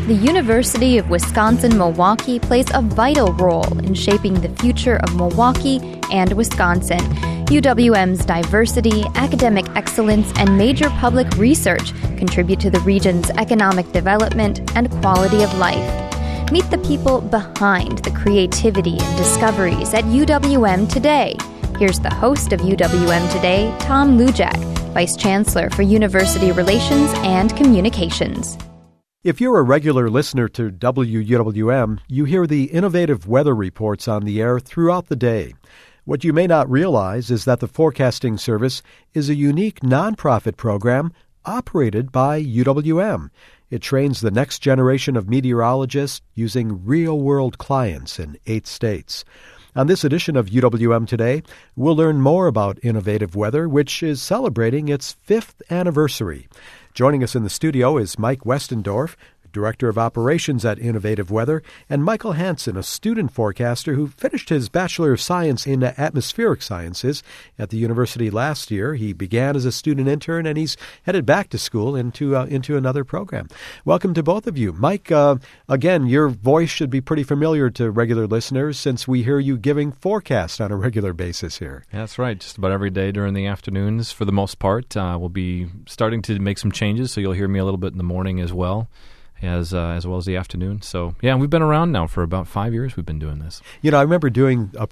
The University of Wisconsin-Milwaukee plays a vital role in shaping the future of Milwaukee and Wisconsin. UWM's diversity, academic excellence, and major public research contribute to the region's economic development and quality of life. Meet the people behind the creativity and discoveries at UWM Today. Here's the host of UWM Today, Tom Lujak, Vice Chancellor for University Relations and Communications. If you're a regular listener to WUWM, you hear the innovative weather reports on the air throughout the day. What you may not realize is that the forecasting service is a unique nonprofit program operated by UWM. It trains the next generation of meteorologists using real-world clients in 8 states. On this edition of UWM Today, we'll learn more about innovative weather, which is celebrating its 5th anniversary. Joining us in the studio is Mike Westendorf, Director of Operations at Innovative Weather, and Michael Hansen, a student forecaster who finished his Bachelor of Science in Atmospheric Sciences at the university last year. He began as a student intern, and he's headed back to school into another program. Welcome to both of you. Mike, again, your voice should be pretty familiar to regular listeners since we hear you giving forecasts on a regular basis here. That's right. Just about every day during the afternoons for the most part. We'll be starting to make some changes, so you'll hear me a little bit in the morning as well. As well as the afternoon. So, yeah, we've been around now for about 5 years we've been doing this. You know, I remember doing the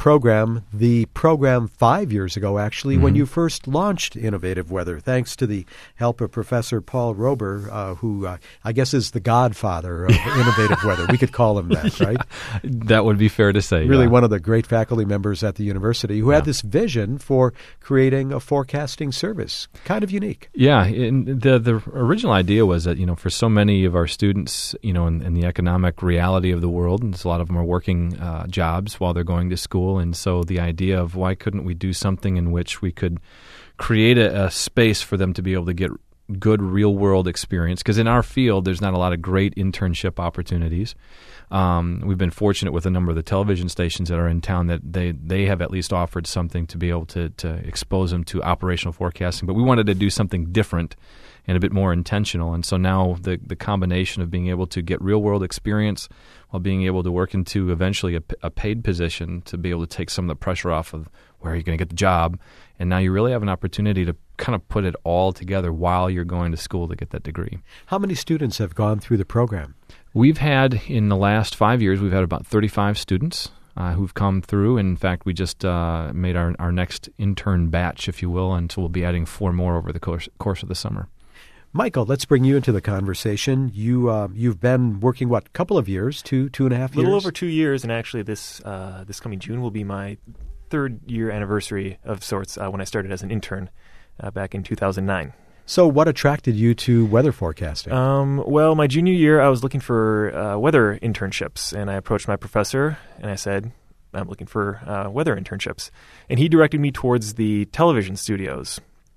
program 5 years ago, actually, when you first launched Innovative Weather, thanks to the help of Professor Paul Rober, who I guess is the godfather of Innovative Weather. We could call him that, right? That would be fair to say. Really one of the great faculty members at the university who had this vision for creating a forecasting service. Kind of unique. Yeah, and the original idea was that, for so many of our students, in the economic reality of the world, and a lot of them are working jobs while they're going to school, and so the idea of why couldn't we do something in which we could create a space for them to be able to get good real-world experience, because in our field there's not a lot of great internship opportunities. We've been fortunate with a number of the television stations that are in town that they have at least offered something to be able to expose them to operational forecasting, but we wanted to do something different and a bit more intentional. And so now the combination of being able to get real-world experience while being able to work into eventually a paid position to be able to take some of the pressure off of where you're going to get the job. And now you really have an opportunity to kind of put it all together while you're going to school to get that degree. How many students have gone through the program? We've had, in the last 5 years, we've had about 35 students who've come through. In fact, we just made our next intern batch, if you will, and so we'll be adding 4 more over the course of the summer. Michael, let's bring you into the conversation. You've been working, couple of years, 2.5 years? A little over 2 years, and actually this coming June will be my 3rd year anniversary of sorts when I started as an intern back in 2009. So what attracted you to weather forecasting? Well, my junior year, I was looking for weather internships, and I approached my professor, and I said, I'm looking for weather internships. And he directed me towards the television studios.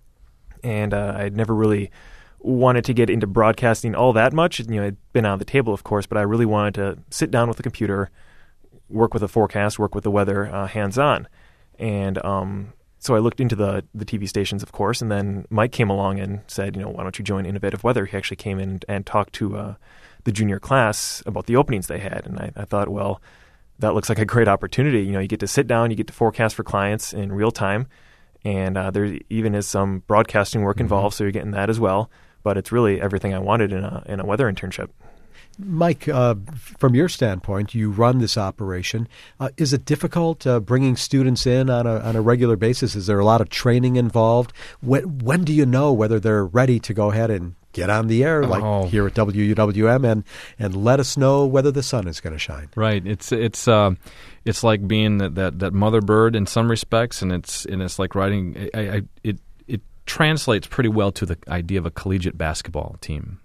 And I'd never really wanted to get into broadcasting all that much. It'd been on the table, of course, but I really wanted to sit down with the computer, work with the forecast, work with the weather hands-on. And so I looked into the TV stations, of course, and then Mike came along and said, why don't you join Innovative Weather? He actually came in and talked to the junior class about the openings they had. And I thought, well, that looks like a great opportunity. You get to sit down, you get to forecast for clients in real time, and there even is some broadcasting work involved, so you're getting that as well. But it's really everything I wanted in a weather internship. Mike, from your standpoint, you run this operation. Is it difficult bringing students in on a regular basis? Is there a lot of training involved? When do you know whether they're ready to go ahead and get on the air, like here at WUWM, and let us know whether the sun is going to shine? Right. It's like being that mother bird in some respects, and it's like riding. It translates pretty well to the idea of a collegiate basketball team,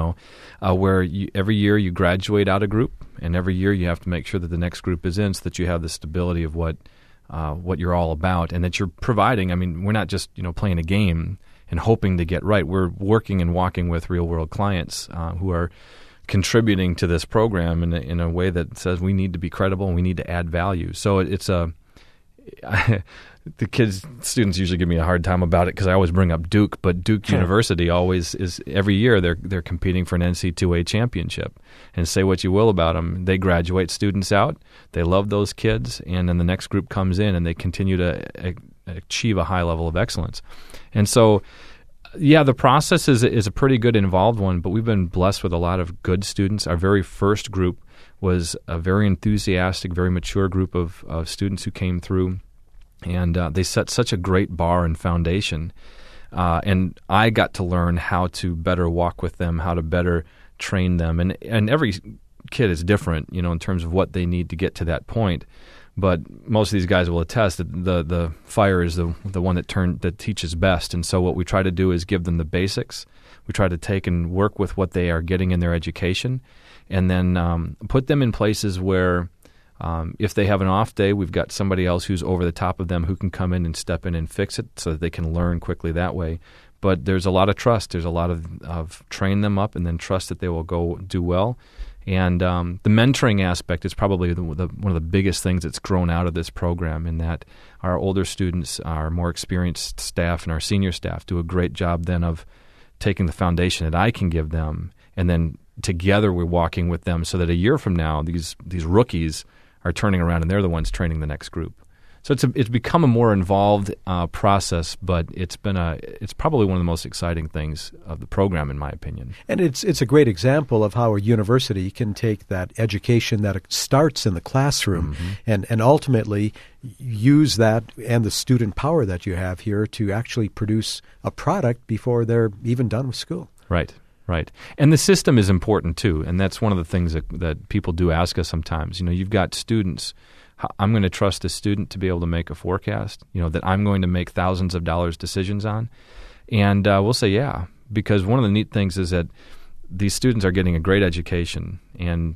where every year you graduate out a group, and every year you have to make sure that the next group is in so that you have the stability of what you're all about, and that you're providing. I mean, we're not just playing a game and hoping to get right. We're working and walking with real-world clients who are contributing to this program in a way that says we need to be credible and we need to add value. So it's students usually give me a hard time about it because I always bring up Duke, but Duke University always is, every year they're competing for an NC2A championship. And say what you will about them, they graduate students out, they love those kids, and then the next group comes in and they continue to achieve a high level of excellence. And so, yeah, the process is a pretty good involved one, but we've been blessed with a lot of good students. Our very first group was a very enthusiastic, very mature group of students who came through, and they set such a great bar and foundation. And I got to learn how to better walk with them, how to better train them. And every kid is different, in terms of what they need to get to that point. But most of these guys will attest that the fire is the one that teaches best. And so what we try to do is give them the basics. We try to take and work with what they are getting in their education, and then put them in places where if they have an off day, we've got somebody else who's over the top of them who can come in and step in and fix it so that they can learn quickly that way. But there's a lot of trust. There's a lot of train them up and then trust that they will go do well. And the mentoring aspect is probably one of the biggest things that's grown out of this program, in that our older students, our more experienced staff, and our senior staff do a great job then of taking the foundation that I can give them, and then together we're walking with them so that a year from now these rookies are turning around and they're the ones training the next group. So it's become a more involved process, but it's probably one of the most exciting things of the program, in my opinion. And it's a great example of how a university can take that education that starts in the classroom and ultimately use that and the student power that you have here to actually produce a product before they're even done with school. Right. And the system is important too, and that's one of the things that people do ask us sometimes. You've got students. I'm going to trust a student to be able to make a forecast, that I'm going to make thousands of dollars decisions on. And we'll say, yeah, because one of the neat things is that these students are getting a great education, and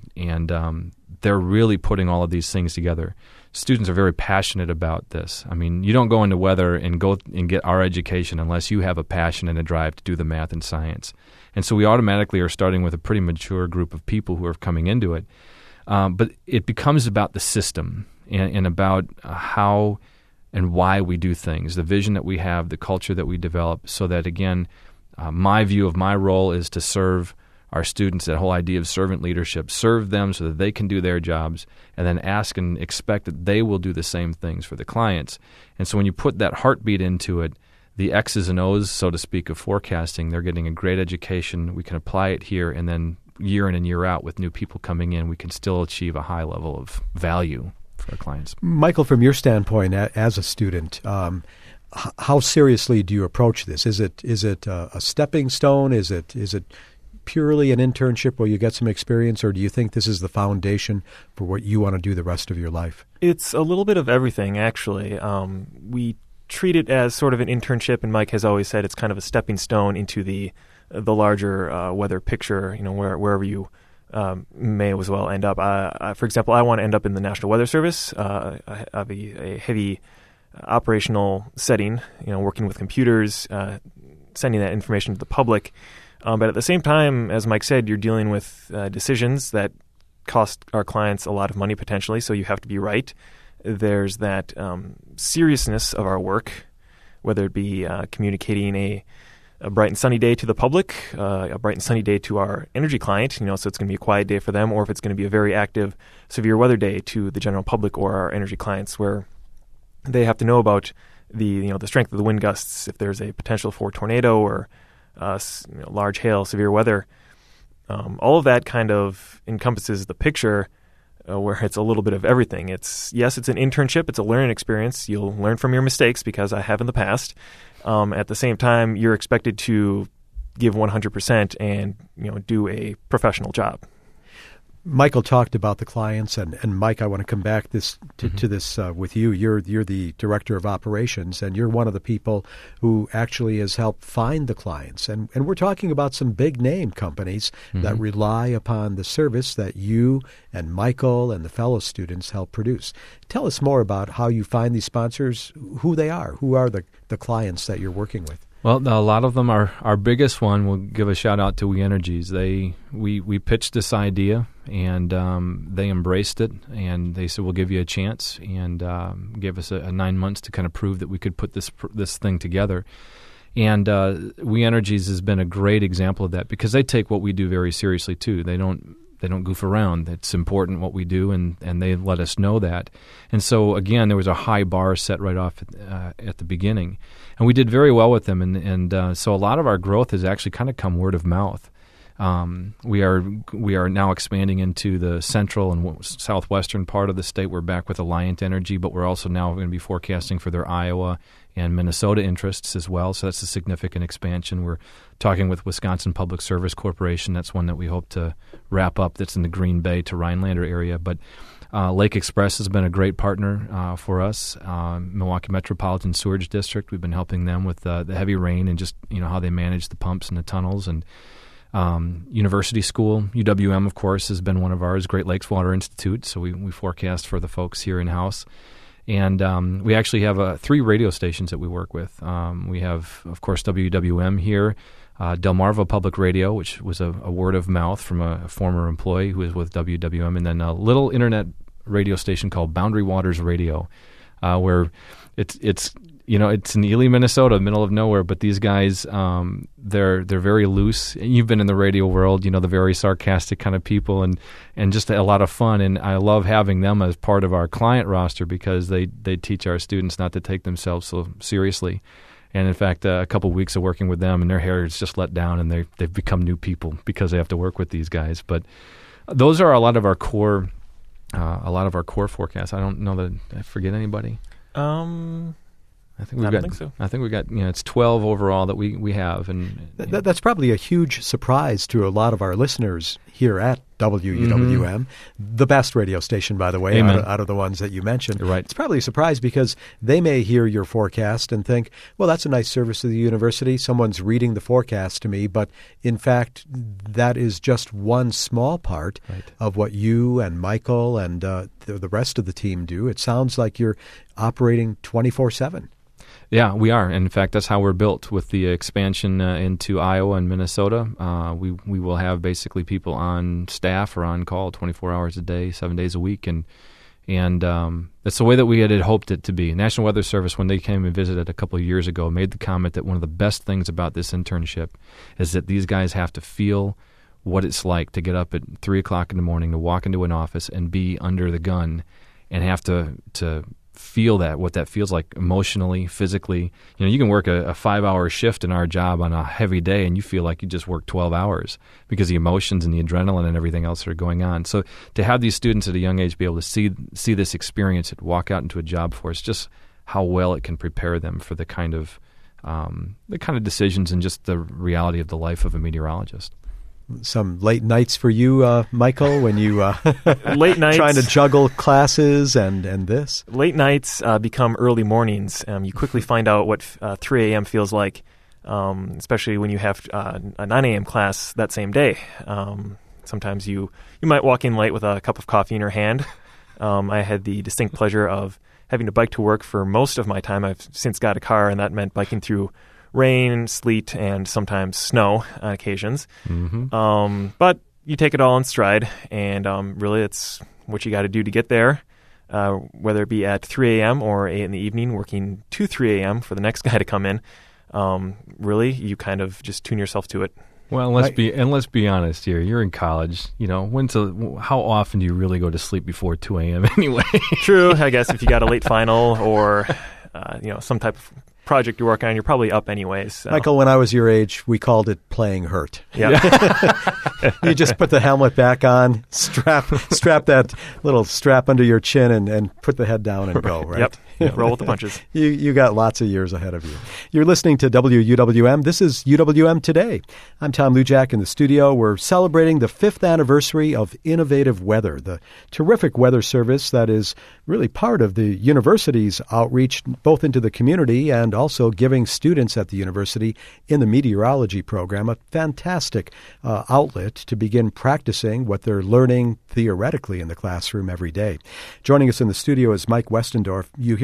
they're really putting all of these things together. Students are very passionate about this. I mean, you don't go into weather and go and get our education unless you have a passion and a drive to do the math and science. And so we automatically are starting with a pretty mature group of people who are coming into it. But it becomes about the system and about how and why we do things, the vision that we have, the culture that we develop, so that, again, my view of my role is to serve our students, that whole idea of servant leadership, serve them so that they can do their jobs, and then ask and expect that they will do the same things for the clients. And so when you put that heartbeat into it, the X's and O's, so to speak, of forecasting, they're getting a great education. We can apply it here, and then year in and year out with new people coming in, we can still achieve a high level of value for our clients. Michael, from your standpoint as a student, how seriously do you approach this? Is it a stepping stone? Is it purely an internship where you get some experience, or do you think this is the foundation for what you want to do the rest of your life? It's a little bit of everything, actually. We treat it as sort of an internship, and Mike has always said it's kind of a stepping stone into the larger weather picture, wherever you may as well end up. For example, I want to end up in the National Weather Service. I have a heavy operational setting, working with computers, sending that information to the public. But at the same time, as Mike said, you're dealing with decisions that cost our clients a lot of money potentially, so you have to be right. There's that seriousness of our work, whether it be communicating a bright and sunny day to the public, a bright and sunny day to our energy client, so it's going to be a quiet day for them, or if it's going to be a very active, severe weather day to the general public or our energy clients, where they have to know about the strength of the wind gusts, if there's a potential for tornado or large hail, severe weather. All of that kind of encompasses the picture where it's a little bit of everything. It's an internship. It's a learning experience. You'll learn from your mistakes, because I have in the past. At the same time, you're expected to give 100% and do a professional job. Michael talked about the clients, and Mike, I want to come back to this with you. You're the director of operations, and you're one of the people who actually has helped find the clients. And we're talking about some big name companies that rely upon the service that you and Michael and the fellow students help produce. Tell us more about how you find these sponsors, who they are, who are the clients that you're working with. Well, a lot of them are our biggest one. We'll give a shout out to We Energies. We pitched this idea, and they embraced it, and they said we'll give you a chance, and gave us a 9 months to kind of prove that we could put this thing together. And We Energies has been a great example of that because they take what we do very seriously too. They don't goof around. It's important what we do, and they let us know that. And so, again, there was a high bar set right off at the beginning. And we did very well with them, and so a lot of our growth has actually kind of come word of mouth. We are now expanding into the central and southwestern part of the state. We're back with Alliant Energy, but we're also now going to be forecasting for their Iowa and Minnesota interests as well. So that's a significant expansion. We're talking with Wisconsin Public Service Corporation. That's one that we hope to wrap up. That's in the Green Bay to Rhinelander area. But Lake Express has been a great partner for us. Milwaukee Metropolitan Sewerage District, we've been helping them with the heavy rain and just how they manage the pumps and the tunnels. And University School, UWM, of course, has been one of ours, Great Lakes Water Institute. So we forecast for the folks here in-house. And we actually have 3 radio stations that we work with. We have, of course, WWM here, Delmarva Public Radio, which was a word of mouth from a former employee who was with WWM, and then a little internet radio station called Boundary Waters Radio, where it's in Ely, Minnesota, middle of nowhere. But these guys, they're very loose. You've been in the radio world, the very sarcastic kind of people, and just a lot of fun. And I love having them as part of our client roster because they teach our students not to take themselves so seriously. And in fact, a couple of weeks of working with them, and their hair is just let down, and they've become new people because they have to work with these guys. But those are a lot of our core forecasts. I don't know that I forget anybody. I don't think so. I think we got it's 12 overall that we have, and that's probably a huge surprise to a lot of our listeners here at WUWM, the best radio station, by the way, out of the ones that you mentioned. You're right. It's probably a surprise because they may hear your forecast and think, well, that's a nice service to the university. Someone's reading the forecast to me. But in fact, that is just one small part of what you and Michael and the rest of the team do. It sounds like you're operating 24/7. Yeah, we are. And in fact, that's how we're built with the expansion into Iowa and Minnesota. We will have basically people on staff or on call 24 hours a day, 7 days a week. And that's the way that we had hoped it to be. National Weather Service, when they came and visited a couple of years ago, made the comment that one of the best things about this internship is that these guys have to feel what it's like to get up at 3 o'clock in the morning, to walk into an office and be under the gun and have to feel what that feels like emotionally, physically. You can work a 5-hour shift in our job on a heavy day and you feel like you just worked 12 hours because the emotions and the adrenaline and everything else that are going on. So to have these students at a young age be able to see this experience and walk out into a job force, just how well it can prepare them for the kind of decisions and just the reality of the life of a meteorologist. Some late nights for you, Michael, when you late nights trying to juggle classes and this? Late nights become early mornings. You quickly find out what 3 a.m. feels like, especially when you have a 9 a.m. class that same day. Sometimes you might walk in late with a cup of coffee in your hand. I had the distinct pleasure of having to bike to work for most of my time. I've since got a car, and that meant biking through rain, sleet, and sometimes snow on occasions. But you take it all in stride, and really it's what you got to do to get there, whether it be at 3 a.m. or 8 in the evening, working to 3 a.m. for the next guy to come in. Really, you kind of just tune yourself to it. Well, let's be honest here. You're in college. How often do you really go to sleep before 2 a.m. anyway? True. I guess if you got a late final or some type of project you're working on, you're probably up anyways. So. Michael, when I was your age, we called it playing hurt. Yeah. You just put the helmet back on, strap that little strap under your chin, and put the head down and go, right? Yep. Roll with the punches. You got lots of years ahead of you. You're listening to WUWM. This is UWM Today. I'm Tom Lujack in the studio. We're celebrating the 5th anniversary of Innovative Weather, the terrific weather service that is really part of the university's outreach both into the community and also giving students at the university in the meteorology program a fantastic outlet to begin practicing what they're learning theoretically in the classroom every day. Joining us in the studio is Mike Westendorf. You hear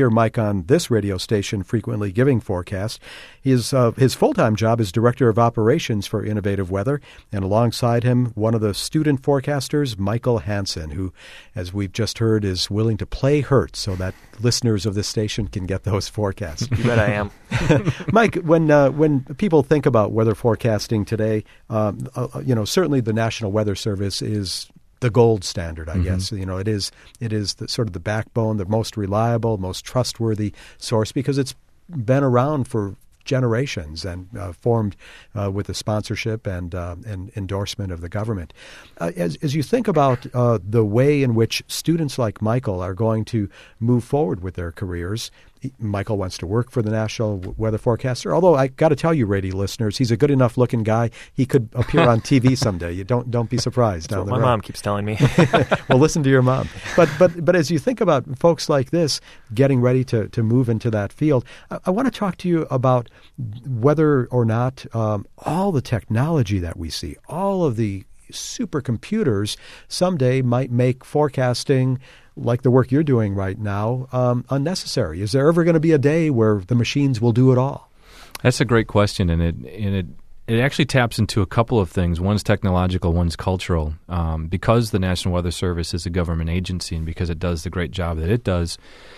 hear Mike on this radio station frequently giving forecasts. His full-time job is Director of Operations for Innovative Weather, and alongside him, one of the student forecasters, Michael Hansen, who, as we've just heard, is willing to play hurt so that listeners of this station can get those forecasts. You bet I am. Mike, when people think about weather forecasting today, certainly the National Weather Service is the gold standard, I guess. It is the, sort of the backbone, the most reliable, most trustworthy source because it's been around for generations and formed with the sponsorship and endorsement of the government. As you think about the way in which students like Michael are going to move forward with their careers, Michael wants to work for the National Weather Forecaster. Although I got to tell you, radio listeners, he's a good enough looking guy. He could appear on TV someday. You don't be surprised. That's what my mom keeps telling me. Well, listen to your mom. But as you think about folks like this getting ready to move into that field, I want to talk to you about whether or not all the technology that we see, all of the supercomputers someday might make forecasting like the work you're doing right now unnecessary. Is there ever going to be a day where the machines will do it all? That's a great question, and it actually taps into a couple of things. One's technological, one's cultural. Because the National Weather Service is a government agency and because it does the great job that it does,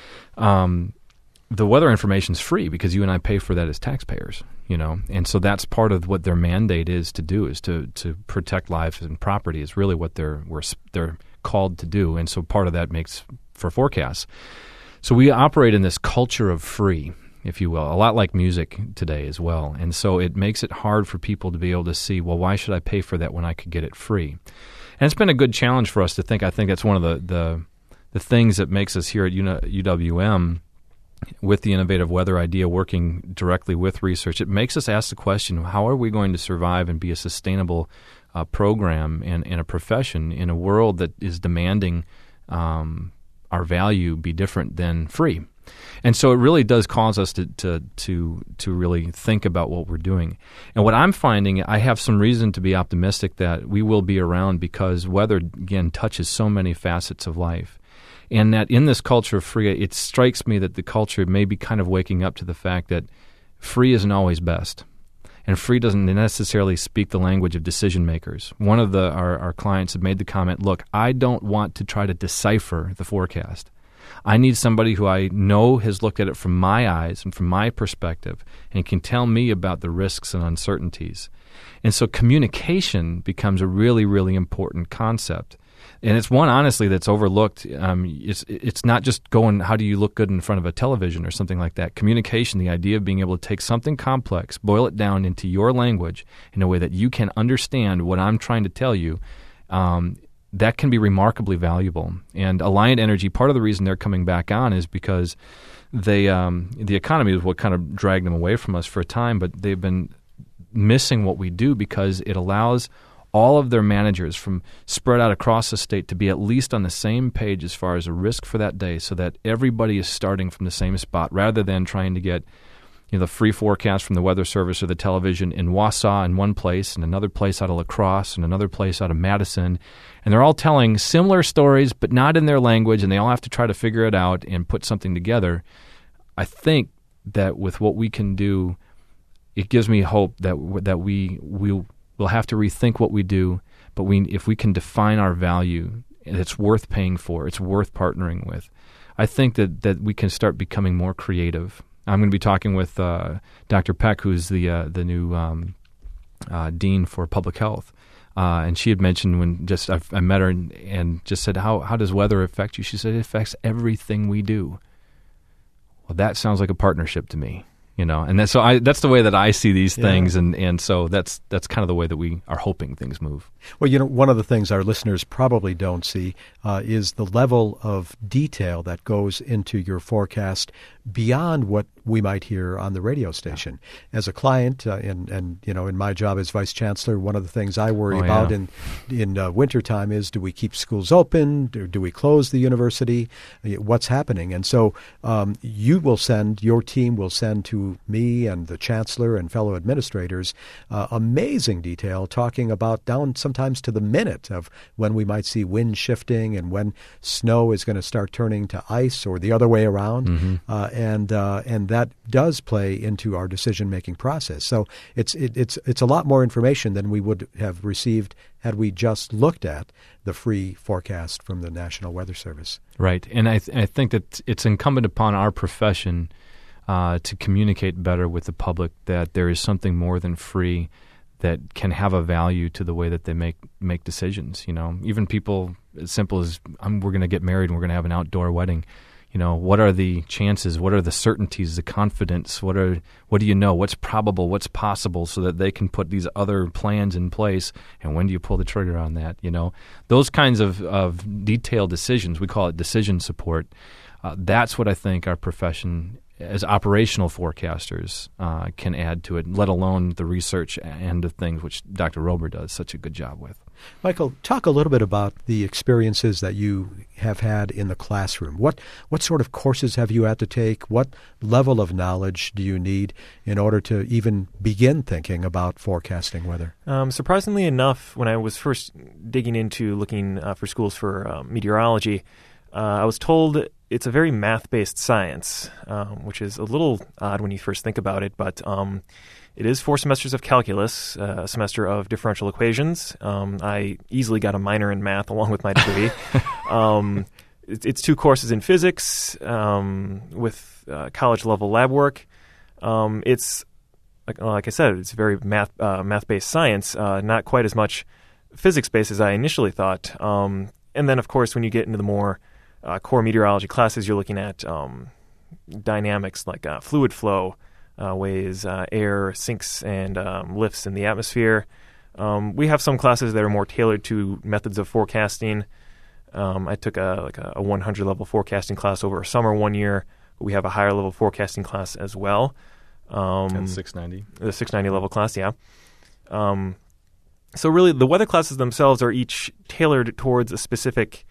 the weather information is free because you and I pay for that as taxpayers, and so that's part of what their mandate is to do, is to protect life and property is really what they're called to do, and so part of that makes for forecasts. So we operate in this culture of free, if you will, a lot like music today as well, and so it makes it hard for people to be able to see, well, why should I pay for that when I could get it free? And it's been a good challenge for us to think. I think that's one of the things that makes us here at UWM with the innovative weather idea, working directly with research. It makes us ask the question, how are we going to survive and be a sustainable program and a profession in a world that is demanding our value be different than free? And so it really does cause us to really think about what we're doing. And what I'm finding, I have some reason to be optimistic that we will be around because weather, again, touches so many facets of life. And that in this culture of free, it strikes me that the culture may be kind of waking up to the fact that free isn't always best. And free doesn't necessarily speak the language of decision makers. One of our clients had made the comment, look, I don't want to try to decipher the forecast. I need somebody who I know has looked at it from my eyes and from my perspective and can tell me about the risks and uncertainties. And so communication becomes a really, really important concept. And it's one, honestly, that's overlooked. It's not just going, how do you look good in front of a television or something like that. Communication, the idea of being able to take something complex, boil it down into your language in a way that you can understand what I'm trying to tell you, that can be remarkably valuable. And Alliant Energy, part of the reason they're coming back on is because the economy is what kind of dragged them away from us for a time, but they've been missing what we do because it allows all of their managers from spread out across the state to be at least on the same page as far as a risk for that day so that everybody is starting from the same spot rather than trying to get the free forecast from the Weather Service or the television in Wausau in one place and another place out of La Crosse and another place out of Madison. And they're all telling similar stories but not in their language, and they all have to try to figure it out and put something together. I think that with what we can do, it gives me hope that we'll have to rethink what we do, but if we can define our value, it's worth paying for, it's worth partnering with. I think that we can start becoming more creative. I'm going to be talking with Dr. Peck, who's the new dean for public health, and she had mentioned when I met her and just said, how does weather affect you? She said, it affects everything we do. Well, that sounds like a partnership to me. And that's the way that I see these things, and so that's kind of the way that we are hoping things move. Well, one of the things our listeners probably don't see is the level of detail that goes into your forecast beyond what we might hear on the radio station. Yeah. As a client, and in my job as vice chancellor, one of the things I worry about in wintertime is, do we keep schools open? Do we close the university? What's happening? And so your team will send to to me and the chancellor and fellow administrators amazing detail, talking about down sometimes to the minute of when we might see wind shifting and when snow is going to start turning to ice or the other way around. And that does play into our decision-making process. So it's a lot more information than we would have received had we just looked at the free forecast from the National Weather Service. Right. And I think that it's incumbent upon our profession to communicate better with the public that there is something more than free that can have a value to the way that they make decisions. Even people as simple as we're going to get married and we're going to have an outdoor wedding. What are the chances? What are the certainties, the confidence? What do you know? What's probable? What's possible? So that they can put these other plans in place. And when do you pull the trigger on that? Those kinds of detailed decisions, we call it decision support. That's what I think our profession as operational forecasters can add to it, let alone the research end of things, which Dr. Rober does such a good job with. Michael, talk a little bit about the experiences that you have had in the classroom. What sort of courses have you had to take? What level of knowledge do you need in order to even begin thinking about forecasting weather? Surprisingly enough, when I was first digging into looking for schools for meteorology, I was told it's a very math-based science, which is a little odd when you first think about it, but it is 4 semesters of calculus, a semester of differential equations. I easily got a minor in math along with my degree. It's 2 courses in physics with college-level lab work. It's, like I said, it's very math-based science, not quite as much physics-based as I initially thought. And then, of course, when you get into the more core meteorology classes, you're looking at dynamics like fluid flow, ways air sinks and lifts in the atmosphere. We have some classes that are more tailored to methods of forecasting. I took a 100 level forecasting class over a summer one year. We have a higher level forecasting class as well. And 690. The 690 level class, yeah. So really, the weather classes themselves are each tailored towards a specific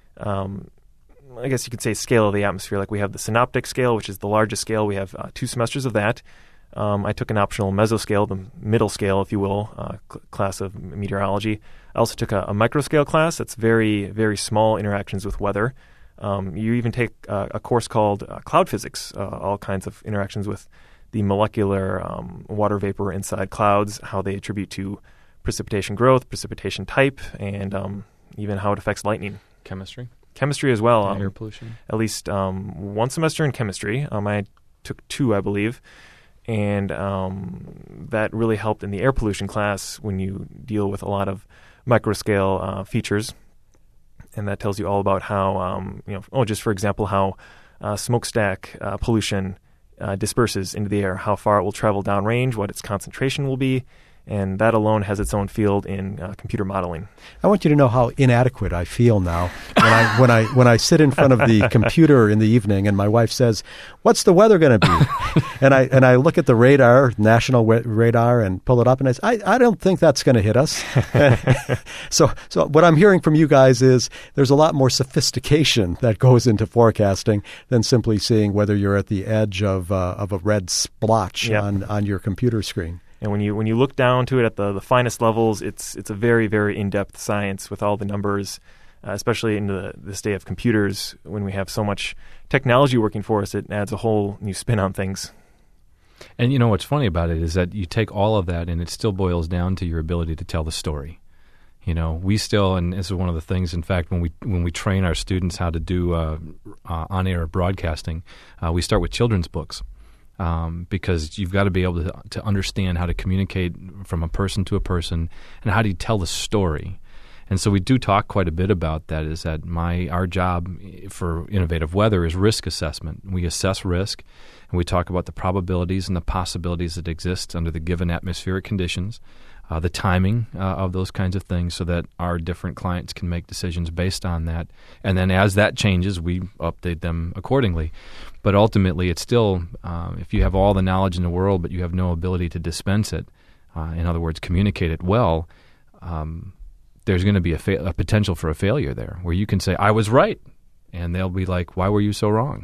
I guess you could say scale of the atmosphere. Like we have the synoptic scale, which is the largest scale. We have 2 semesters of that. I took an optional mesoscale, the middle scale, if you will, class of meteorology. I also took a microscale class. That's very, very small interactions with weather. You even take a course called cloud physics, all kinds of interactions with the molecular water vapor inside clouds, how they attribute to precipitation growth, precipitation type, and even how it affects lightning. Chemistry as well. Air pollution. At least 1 semester in chemistry. I took 2, I believe. And that really helped in the air pollution class when you deal with a lot of microscale features. And that tells you all about how, just for example, how smokestack pollution disperses into the air, how far it will travel downrange, what its concentration will be. And that alone has its own field in computer modeling. I want you to know how inadequate I feel now when I sit in front of the computer in the evening and my wife says, "What's the weather going to be?" and I look at the radar, national radar, and pull it up, and I say, I don't think that's going to hit us. So what I'm hearing from you guys is there's a lot more sophistication that goes into forecasting than simply seeing whether you're at the edge of a red splotch on your computer screen. And when you look down to it at the finest levels, it's a very, very in-depth science with all the numbers, especially in this day of computers. When we have so much technology working for us, it adds a whole new spin on things. And what's funny about it is that you take all of that and it still boils down to your ability to tell the story. We still, and this is one of the things, in fact, when we train our students how to do on-air broadcasting, we start with children's books. Because you've got to be able to understand how to communicate from a person to a person and how do you tell the story. And so we do talk quite a bit about that, is that our job for Innovative Weather is risk assessment. We assess risk and we talk about the probabilities and the possibilities that exist under the given atmospheric conditions, the timing of those kinds of things so that our different clients can make decisions based on that. And then as that changes, we update them accordingly. But ultimately, it's still, if you have all the knowledge in the world but you have no ability to dispense it, in other words, communicate it well, there's going to be a potential for a failure there where you can say, "I was right," and they'll be like, "Why were you so wrong?"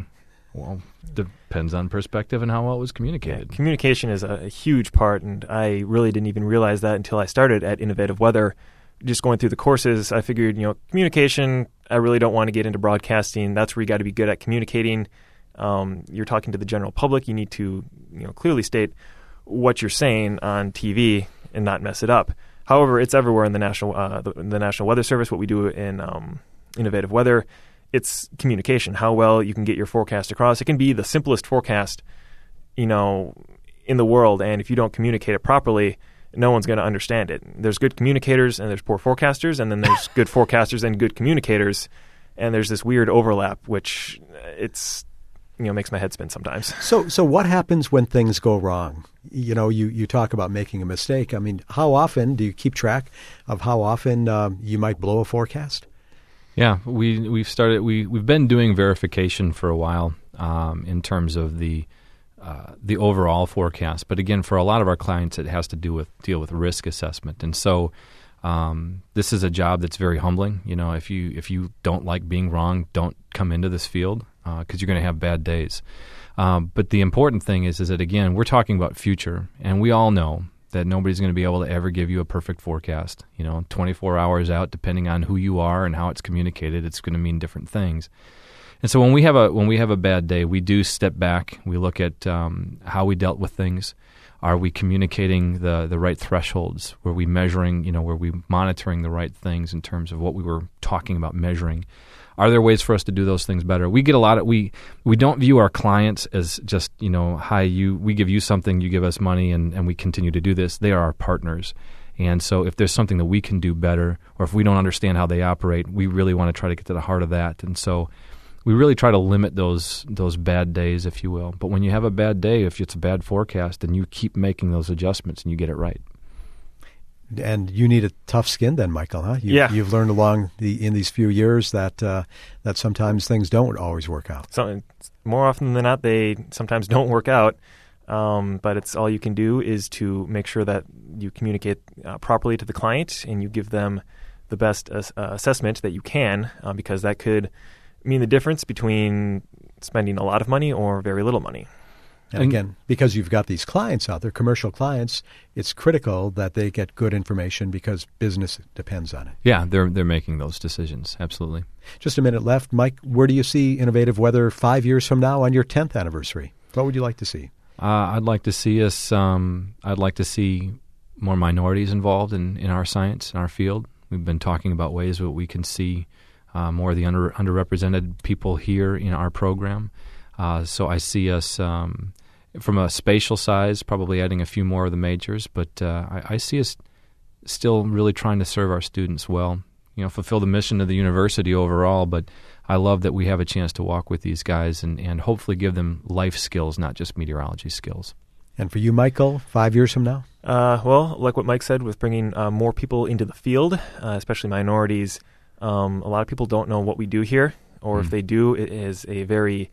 Well, depends on perspective and how well it was communicated. Yeah, communication is a huge part, and I really didn't even realize that until I started at Innovative Weather. Just going through the courses, I figured, communication, I really don't want to get into broadcasting. That's where you got to be good at communicating. You're talking to the general public. You need to clearly state what you're saying on TV and not mess it up. However, it's everywhere in the National Weather Service. What we do in Innovative Weather, it's communication. How well you can get your forecast across. It can be the simplest forecast, in the world, and if you don't communicate it properly, no one's going to understand it. There's good communicators and there's poor forecasters, and then there's good forecasters and good communicators, and there's this weird overlap, which makes my head spin sometimes. So what happens when things go wrong? You talk about making a mistake. I mean, how often do you keep track of how often you might blow a forecast? Yeah, we've been doing verification for a while in terms of the overall forecast. But again, for a lot of our clients, it has to deal with risk assessment. And so this is a job that's very humbling. If you don't like being wrong, don't come into this field because you're going to have bad days. But the important thing is that, again, we're talking about future, and we all know that nobody's going to be able to ever give you a perfect forecast. 24 hours out, depending on who you are and how it's communicated, it's going to mean different things. And so when we have a bad day, we do step back. We look at how we dealt with things. Are we communicating the right thresholds? Were we measuring? Were we monitoring the right things in terms of what we were talking about measuring? Are there ways for us to do those things better? We get a lot of we don't view our clients as just we give you something, you give us money, and we continue to do this. They are our partners. And so if there's something that we can do better, or if we don't understand how they operate, we really want to try to get to the heart of that. And so we really try to limit those bad days, if you will. But when you have a bad day, if it's a bad forecast, then you keep making those adjustments and you get it right. And you need a tough skin then, Michael, huh? You've learned in these few years that sometimes things don't always work out. So, more often than not, they sometimes don't work out. But it's all you can do is to make sure that you communicate properly to the client and you give them the best assessment that you can, because that could mean the difference between spending a lot of money or very little money. And again, because you've got these clients out there, commercial clients, it's critical that they get good information because business depends on it. Yeah, they're making those decisions. Absolutely. Just a minute left. Mike, where do you see Innovative Weather 5 years from now on your 10th anniversary? What would you like to see? I'd like to see us. I'd like to see more minorities involved in our science, in our field. We've been talking about ways that we can see more of the underrepresented people here in our program. So I see us, from a spatial size, probably adding a few more of the majors, but I see us still really trying to serve our students well, fulfill the mission of the university overall, but I love that we have a chance to walk with these guys and hopefully give them life skills, not just meteorology skills. And for you, Michael, 5 years from now? Well, like what Mike said, with bringing more people into the field, especially minorities, a lot of people don't know what we do here, or if they do, it is a very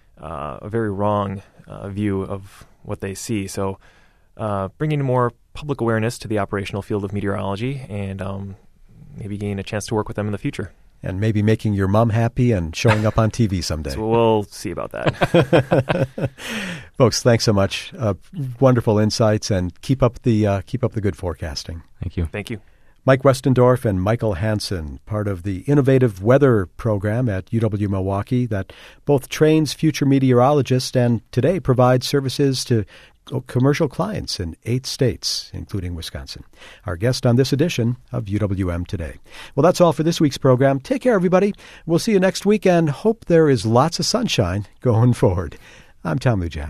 wrong view of what they see. So bringing more public awareness to the operational field of meteorology and maybe gain a chance to work with them in the future. And maybe making your mom happy and showing up on TV someday. So we'll see about that. Folks, thanks so much. Wonderful insights, and keep up the good forecasting. Thank you. Thank you. Mike Westendorf and Michael Hansen, part of the Innovative Weather program at UW-Milwaukee that both trains future meteorologists and today provides services to commercial clients in 8 states, including Wisconsin. Our guest on this edition of UWM Today. Well, that's all for this week's program. Take care, everybody. We'll see you next week and hope there is lots of sunshine going forward. I'm Tom Lujack.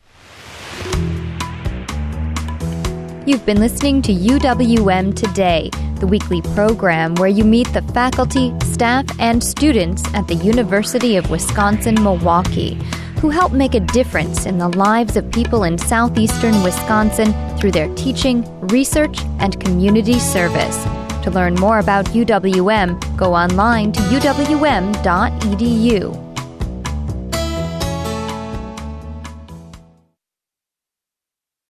You've been listening to UWM Today, the weekly program where you meet the faculty, staff, and students at the University of Wisconsin-Milwaukee, who help make a difference in the lives of people in southeastern Wisconsin through their teaching, research, and community service. To learn more about UWM, go online to uwm.edu.